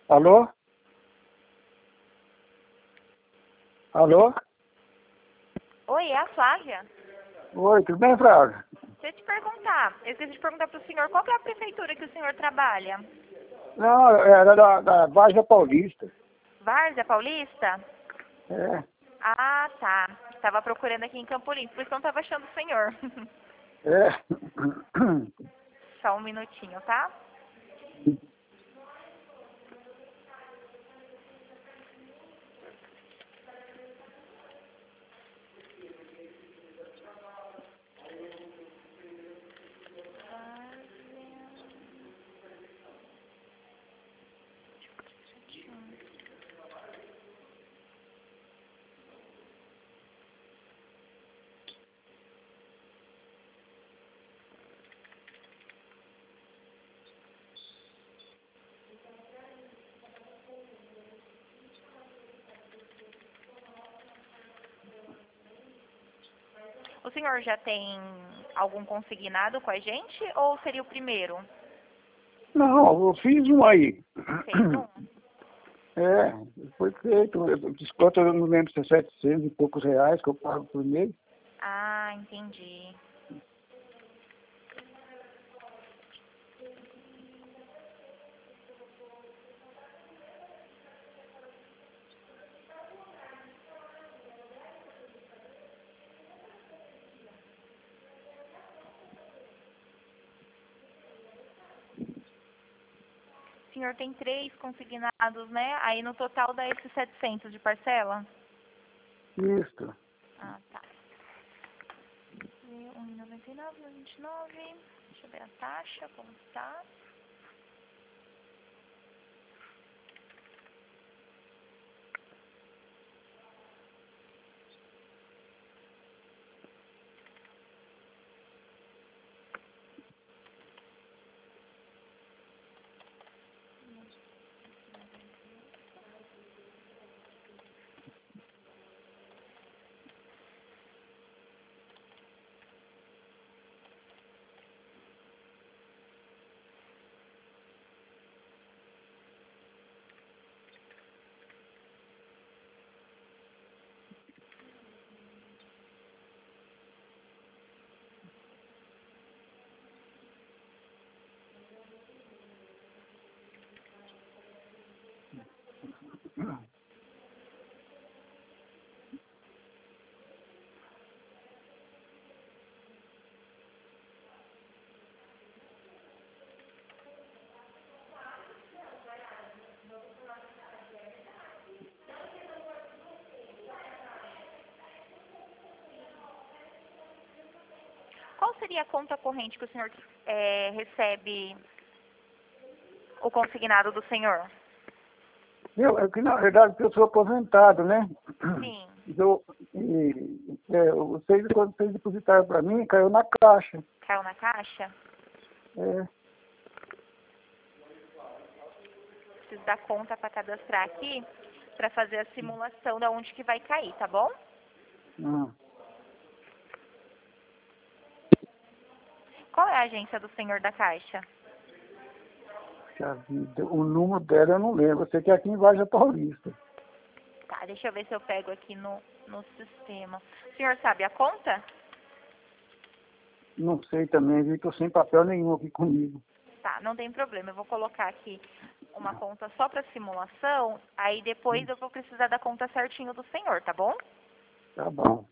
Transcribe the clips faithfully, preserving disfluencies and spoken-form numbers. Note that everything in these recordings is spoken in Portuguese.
Alô? Alô? Oi, é a Flávia. Oi, tudo bem, Flávia? Deixa eu te perguntar. Eu esqueci de perguntar pro senhor, qual que é a prefeitura que o senhor trabalha? Não, era da, da Várzea Paulista. Várzea Paulista? É, Ah, tá. Tava procurando aqui em Campo Limpo, por isso não tava achando o senhor. é. Só um minutinho, tá? O senhor já tem algum consignado com a gente ou seria o primeiro? Não, eu fiz um aí. Fez um? É, foi feito. Eu- Desconto, eu não lembro se é setecentos e poucos reais que eu pago por mês. Ah, entendi. O senhor tem três consignados, né? Aí no total dá esses setecentos de parcela? Isso. Ah, tá. um e noventa e nove, um e vinte e nove. Deixa eu ver a taxa, como está. Qual seria a conta corrente que o senhor é, recebe o consignado do senhor? Eu, é que, na verdade, eu sou aposentado, né? Sim. Eu, e, é, vocês, quando vocês depositaram para mim, caiu na caixa. Caiu na caixa? É, Preciso da conta para cadastrar aqui, para fazer a simulação de onde que vai cair, tá bom? ah, Qual é a agência do senhor da caixa? puxa vida, o número dela eu não lembro. Eu sei que é aqui em Varja Paulista. Tá, deixa eu ver se eu pego aqui no, no sistema. O senhor sabe a conta? Não sei também, viu? Estou sem papel nenhum aqui comigo. Tá, não tem problema. Eu vou colocar aqui uma conta só para simulação, aí depois eu vou precisar da conta certinho do senhor, tá bom? Tá bom.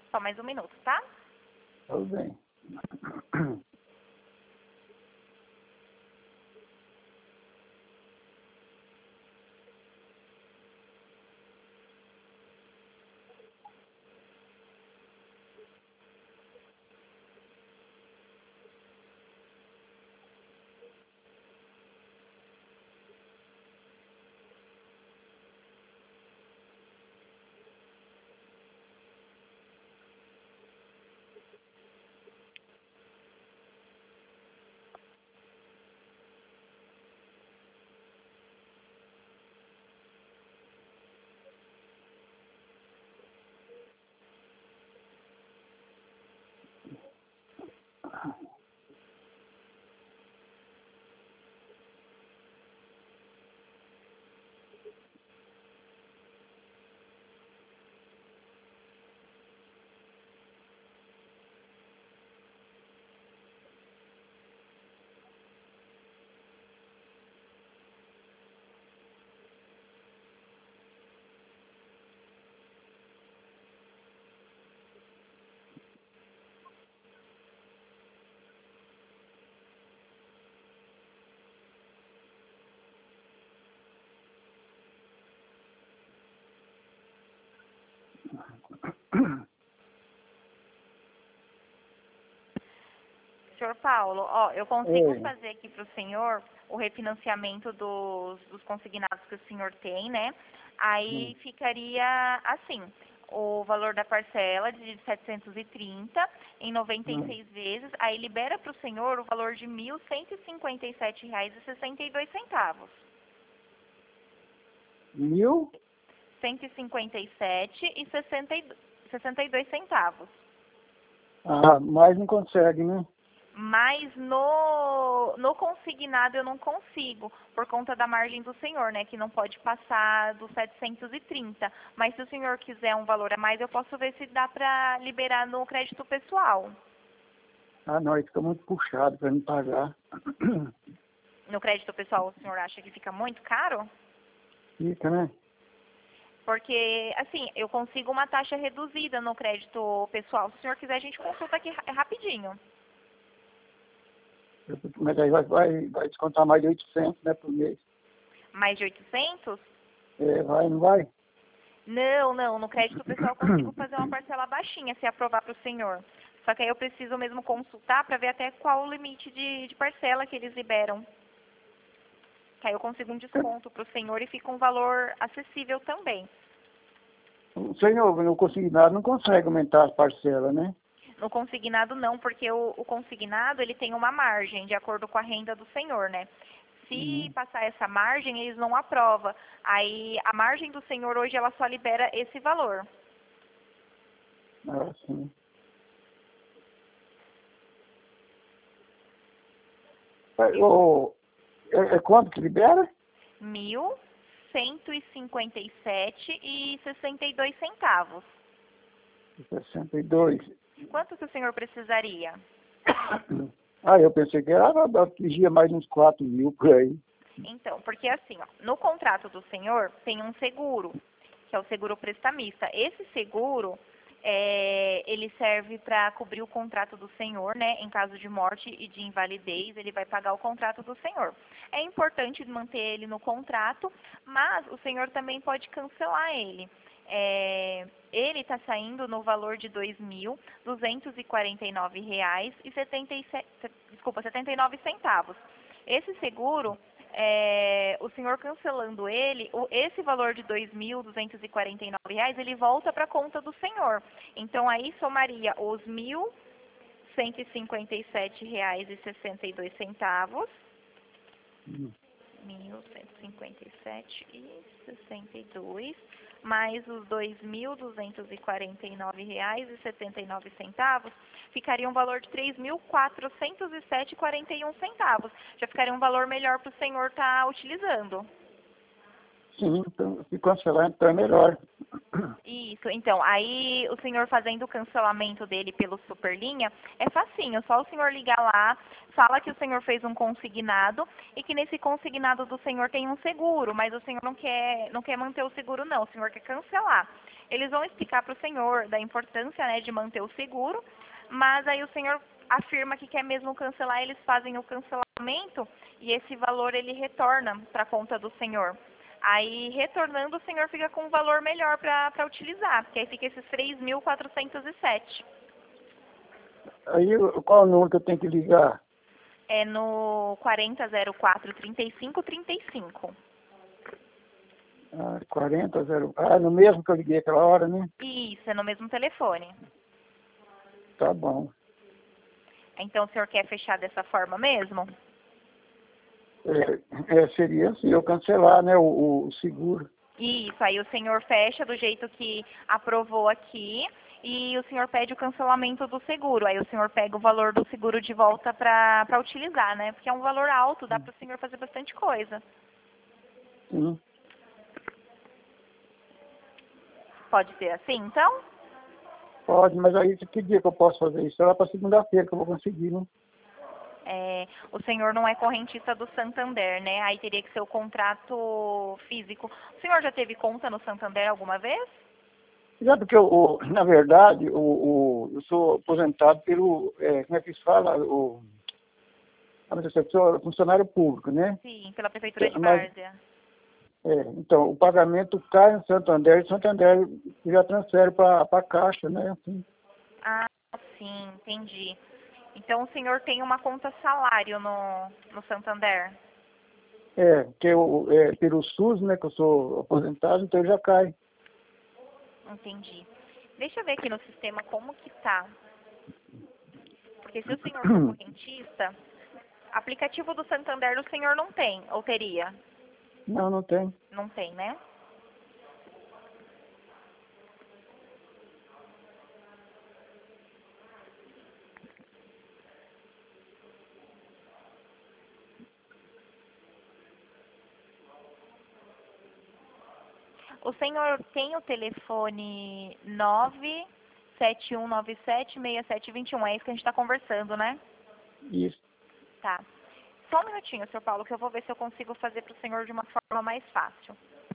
Só mais um minuto, tá? Tudo bem. Senhor Paulo, ó, eu consigo Oi. fazer aqui para o senhor o refinanciamento dos, dos consignados que o senhor tem, né? Aí Hum. ficaria assim, o valor da parcela de setecentos e trinta em noventa e seis vezes, aí libera para o senhor o valor de mil cento e cinquenta e sete reais e sessenta e dois centavos. Mil? cento e cinquenta e sete e sessenta e dois centavos. Ah, mas não consegue, né? Mas no, no consignado eu não consigo, por conta da margem do senhor, né? Que não pode passar dos setecentos e trinta. Mas se o senhor quiser um valor a mais, eu posso ver se dá para liberar no crédito pessoal. Ah, não, aí fica muito puxado para me pagar. No crédito pessoal, o senhor acha que fica muito caro? Fica, né? Porque, assim, eu consigo uma taxa reduzida no crédito pessoal. Se o senhor quiser, a gente consulta aqui ra- rapidinho. Eu- Mas aí vai, vai, vai descontar mais de oitocentos, né, por mês. Mais de oitocentos? É, vai, não vai? Não, não. No crédito pessoal eu consigo fazer uma parcela baixinha, se aprovar para o senhor. Só que aí eu preciso mesmo consultar para ver até qual o limite de, de parcela que eles liberam. Que aí eu consigo um desconto para o senhor e fica um valor acessível também. O senhor, no consignado, não consegue aumentar as parcelas, né? No consignado não, porque o, o consignado ele tem uma margem de acordo com a renda do senhor, né? Se Hum. passar essa margem, eles não aprovam. Aí a margem do senhor hoje ela só libera esse valor. Ah, sim. É, ô, é, é quanto que libera? Mil cento e cinquenta e sete e sessenta e dois centavos. sessenta e dois. Quanto que o senhor precisaria? Ah, eu pensei que era, atingia mais uns quatro mil por aí. Então, porque assim, ó, no contrato do senhor tem um seguro, que é o seguro prestamista. Esse seguro, é, ele serve para cobrir o contrato do senhor, né? Em caso de morte e de invalidez, ele vai pagar o contrato do senhor. É importante manter ele no contrato, mas o senhor também pode cancelar ele. É, ele está saindo no valor de dois mil duzentos e quarenta e nove reais e setenta e sete, desculpa, setenta e nove centavos. Esse seguro, é, o senhor cancelando ele, o, esse valor de dois mil duzentos e quarenta e nove reais, ele volta para a conta do senhor. Então aí somaria os mil cento e cinquenta e sete reais e sessenta e dois centavos. Hum. mil cento e cinquenta e sete e sessenta e dois mais os dois mil duzentos e quarenta e nove reais e setenta e nove centavos, ficaria um valor de três mil quatrocentos e sete reais e quarenta e um centavos. Já ficaria um valor melhor para o senhor estar utilizando. Sim, então, se cancelar, então é melhor. Isso, então, aí o senhor fazendo o cancelamento dele pelo Superlinha, é facinho, só o senhor ligar lá, fala que o senhor fez um consignado e que nesse consignado do senhor tem um seguro, mas o senhor não quer, não quer manter o seguro não, o senhor quer cancelar. Eles vão explicar para o senhor da importância, né, de manter o seguro, mas aí o senhor afirma que quer mesmo cancelar, eles fazem o cancelamento e esse valor ele retorna para a conta do senhor. Aí, retornando, o senhor fica com um valor melhor para utilizar, porque aí fica esses três mil quatrocentos e sete. Aí, qual o número que eu tenho que ligar? É no quarenta zero quatro trinta e cinco trinta e cinco. Ah, quarenta, zero... Ah, no mesmo que eu liguei aquela hora, né? Isso, é no mesmo telefone. Tá bom. Então, o senhor quer fechar dessa forma mesmo? É, é, seria assim, eu cancelar, né, o, o seguro. Isso, aí o senhor fecha do jeito que aprovou aqui e o senhor pede o cancelamento do seguro. Aí o senhor pega o valor do seguro de volta para para utilizar, né? Porque é um valor alto, dá para o senhor fazer bastante coisa. Sim. Pode ser assim, então? Pode, mas aí que dia que eu posso fazer isso? É lá para segunda-feira que eu vou conseguir, né? É, o senhor não é correntista do Santander, né? Aí teria que ser o contrato físico. O senhor já teve conta no Santander alguma vez? Já porque, eu, o, na verdade, o, o, eu sou aposentado pelo, é, como é que se fala? O, eu sou funcionário público, né? Sim, pela Prefeitura de Mas, Várzea. é, então, o pagamento cai em Santander, e Santander já transfere para a Caixa, né? Assim. Ah, sim, entendi. Então o senhor tem uma conta salário no, no Santander? É, que eu, é, pelo SUS, né, que eu sou aposentado, então já cai. Entendi. Deixa eu ver aqui no sistema como que tá. Porque se o senhor for correntista, aplicativo do Santander o senhor não tem, ou teria? Não, não tem. Não tem, né? O senhor tem o telefone nove sete um nove sete seis sete dois um, é isso que a gente está conversando, né? Isso. Tá. Só um minutinho, senhor Paulo, que eu vou ver se eu consigo fazer para o senhor de uma forma mais fácil.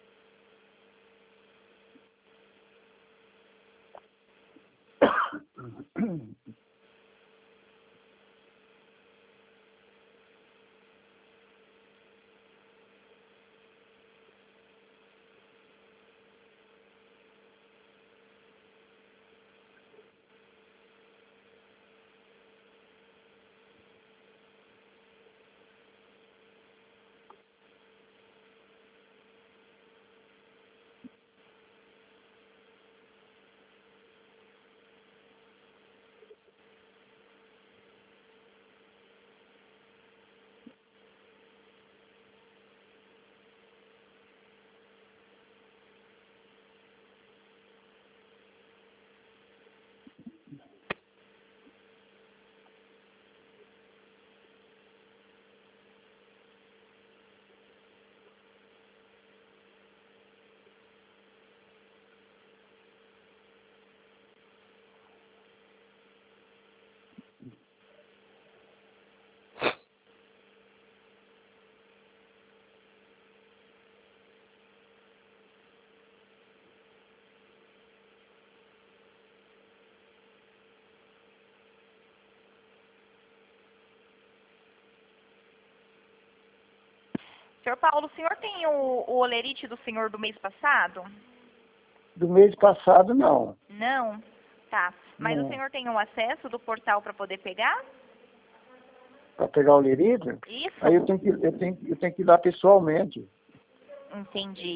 Senhor Paulo, o senhor tem o, o olerite do senhor do mês passado? Do mês passado, não. Não? Tá. Mas o Não. senhor tem o acesso do portal para poder pegar? Para pegar o lerito? Isso? Aí eu tenho, que, eu, tenho, eu tenho que ir lá pessoalmente. Entendi.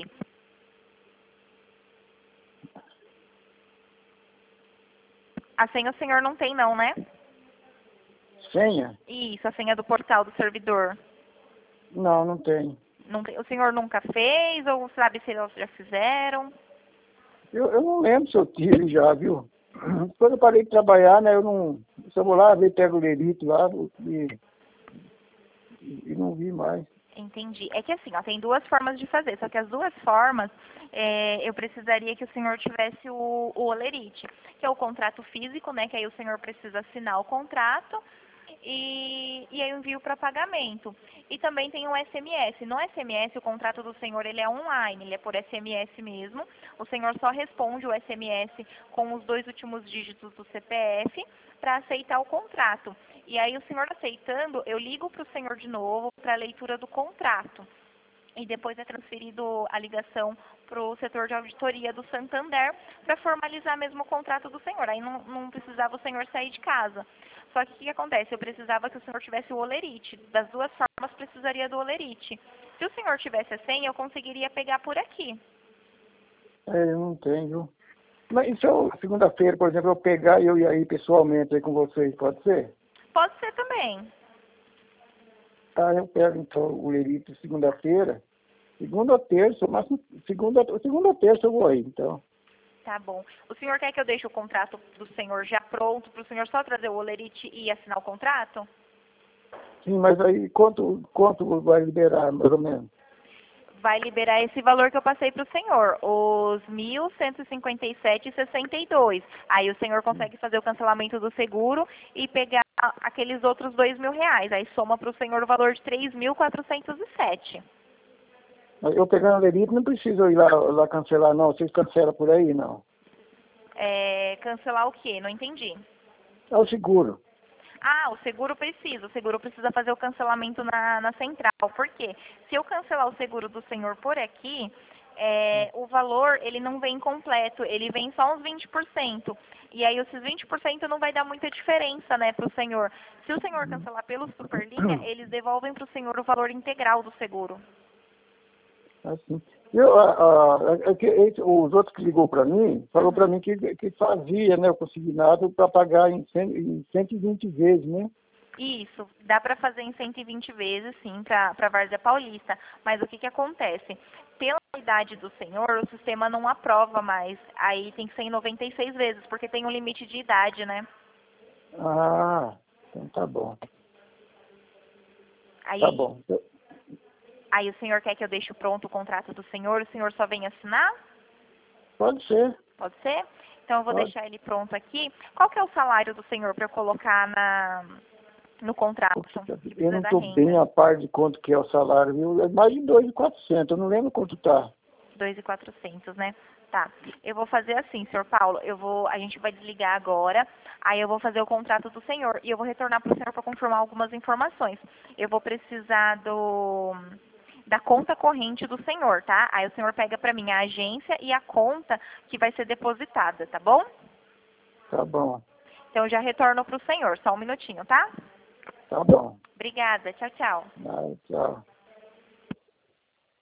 A senha o senhor não tem não, né? Senha? Isso, a senha do portal do servidor. Não, não tem. Não tem, o senhor nunca fez ou sabe se eles já fizeram? Eu, eu não lembro se eu tive já, viu? Quando eu parei de trabalhar, né, eu não... Se eu vou lá, ver, pego o lerito lá e, e não vi mais. Entendi. É que assim, ó, tem duas formas de fazer, só que as duas formas, é, eu precisaria que o senhor tivesse o, o olerite, que é o contrato físico, né, que aí o senhor precisa assinar o contrato e, e aí eu envio para pagamento. E também tem o S M S. No S M S, o contrato do senhor, ele é online, ele é por S M S mesmo. O senhor só responde o S M S com os dois últimos dígitos do C P F para aceitar o contrato. E aí, o senhor aceitando, eu ligo para o senhor de novo para a leitura do contrato. E depois é transferido a ligação para o setor de auditoria do Santander para formalizar mesmo o contrato do senhor. Aí não, não precisava o senhor sair de casa. Só que o que acontece? Eu precisava que o senhor tivesse o olerite. Das duas formas, precisaria do olerite. Se o senhor tivesse a senha, eu conseguiria pegar por aqui. É, eu não tenho. Mas e se eu, segunda-feira, por exemplo, eu pegar e eu ir aí pessoalmente aí com vocês, pode ser? Pode ser também. Tá, eu pego então o lerite segunda-feira. Segunda ou terça, mas segunda, segunda ou terça eu vou aí, então. Tá bom. O senhor quer que eu deixe o contrato do senhor já pronto para o senhor só trazer o olerite e assinar o contrato? Sim, mas aí quanto, quanto vai liberar, mais ou menos? Vai liberar esse valor que eu passei para o senhor, os mil cento e cinquenta e sete reais e sessenta e dois centavos. Aí o senhor consegue fazer o cancelamento do seguro e pegar aqueles outros dois mil reais. Aí soma para o senhor o valor de três mil quatrocentos e sete. Eu pegando a lerite não preciso ir lá, lá cancelar, não. Vocês cancelam por aí, não? É, cancelar o quê? Não entendi. É o seguro. Ah, o seguro precisa. O seguro precisa fazer o cancelamento na, na central. Por quê? Se eu cancelar o seguro do senhor por aqui, é, o valor ele não vem completo, ele vem só uns vinte por cento. E aí esses vinte por cento não vai dar muita diferença, né, para o senhor. Se o senhor cancelar pelo Superlinha, eles devolvem para o senhor o valor integral do seguro. Assim. Eu, a, a, a, que esse, os outros que ligou para mim, falou para mim que, que fazia, né, o consignado para pagar em, cem, em cento e vinte vezes, né? Isso, dá para fazer em cento e vinte vezes, sim, para a Várzea Paulista. Mas o que, que acontece? Pela idade do senhor, o sistema não aprova mais. Aí tem que ser em noventa e seis vezes, porque tem um limite de idade, né? Ah, então tá bom. Aí, Tá bom. Eu, aí o senhor quer que eu deixe pronto o contrato do senhor, o senhor só vem assinar? pode ser. Pode ser? Então eu vou Pode. deixar ele pronto aqui. Qual que é o salário do senhor para eu colocar na, no contrato? Que Eu precisa não da estou renda. bem a par de quanto que é o salário, viu? É mais de dois mil e quatrocentos, eu não lembro quanto tá. dois mil e quatrocentos, né? Tá. Eu vou fazer assim, senhor Paulo. Eu vou, a gente vai desligar agora. Aí eu vou fazer o contrato do senhor e eu vou retornar para o senhor para confirmar algumas informações. Eu vou precisar do da conta corrente do senhor, tá? Aí o senhor pega para mim a agência e a conta que vai ser depositada, tá bom? Tá bom. Então eu já retorno para o senhor. Só um minutinho, tá? Tá bom. Obrigada. Tchau, tchau. Ah, tchau.